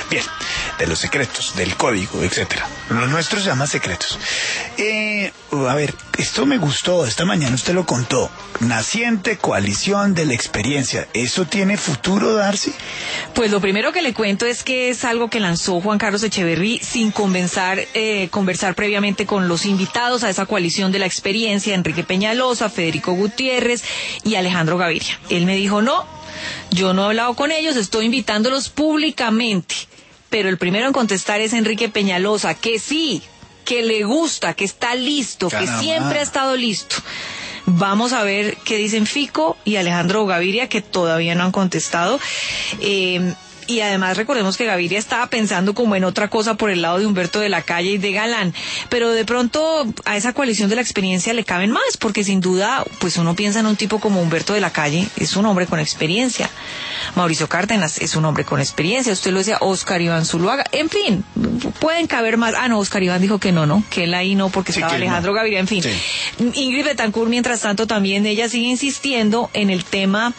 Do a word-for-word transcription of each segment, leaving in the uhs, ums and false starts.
Bien, de los secretos, del código, etcétera. Los nuestros se llaman secretos. Eh, a ver, esto me gustó, esta mañana usted lo contó. Naciente coalición de la experiencia. ¿Eso tiene futuro, Darcy? Pues lo primero que le cuento es que es algo que lanzó Juan Carlos Echeverry sin conversar, eh, conversar previamente con los invitados a esa coalición de la experiencia, Enrique Peñalosa, Federico Gutiérrez y Alejandro Gaviria. Él me dijo, no, yo no he hablado con ellos, estoy invitándolos públicamente. Pero el primero en contestar es Enrique Peñalosa, que sí, que le gusta, que está listo, Caramba. que siempre ha estado listo. Vamos a ver qué dicen Fico y Alejandro Gaviria, que todavía no han contestado. Eh, y además recordemos que Gaviria estaba pensando como en otra cosa por el lado de Humberto de la Calle y de Galán. Pero de pronto a esa coalición de la experiencia le caben más, porque sin duda, pues uno piensa en un tipo como Humberto de la Calle, es un hombre con experiencia. Mauricio Cárdenas es un hombre con experiencia, usted lo decía, Óscar Iván Zuluaga, en fin, pueden caber más. Ah, no, Óscar Iván dijo que no, ¿no? Que él ahí no, porque sí, estaba Alejandro no. Gaviria, en fin. Sí. Ingrid Betancourt, mientras tanto, también ella sigue insistiendo en el tema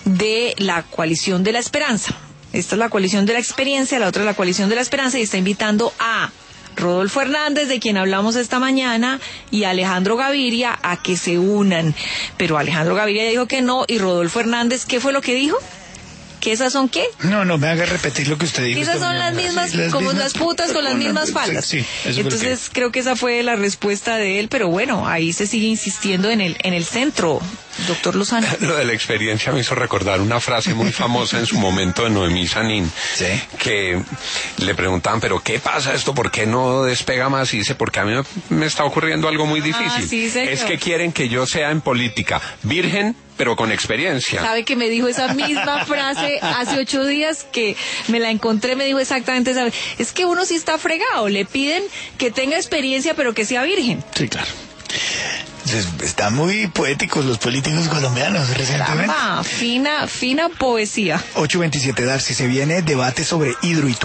de la coalición de la esperanza. Esta es la coalición de la experiencia, la otra es la coalición de la esperanza, y está invitando a Rodolfo Hernández, de quien hablamos esta mañana, y Alejandro Gaviria a que se unan. Pero Alejandro Gaviria dijo que no, y Rodolfo Hernández, ¿qué fue lo que dijo? ¿Que esas son qué? No, no, me haga repetir lo que usted dijo. Esas son las mismas, sí, las como mismas, las putas con las mismas faldas. Sí, sí, entonces creo que esa fue la respuesta de él, pero bueno, ahí se sigue insistiendo en el en el centro, doctor Lozano. Lo de la experiencia me hizo recordar una frase muy famosa en su momento de Noemí Sanín, ¿sí? Que le preguntaban, pero ¿qué pasa esto? ¿Por qué no despega más? Y dice, porque a mí me está ocurriendo algo muy difícil. Ah, sí, señor. Es que quieren que yo sea en política virgen, pero con experiencia. ¿Sabe que me dijo esa misma frase hace ocho días que me la encontré? Me dijo exactamente esa. Es que uno sí está fregado, le piden que tenga experiencia pero que sea virgen. Sí, claro. Están muy poéticos los políticos colombianos recientemente. Caramba, fina, fina poesía. ocho veintisiete, Darcy, se viene debate sobre hidroiturismo.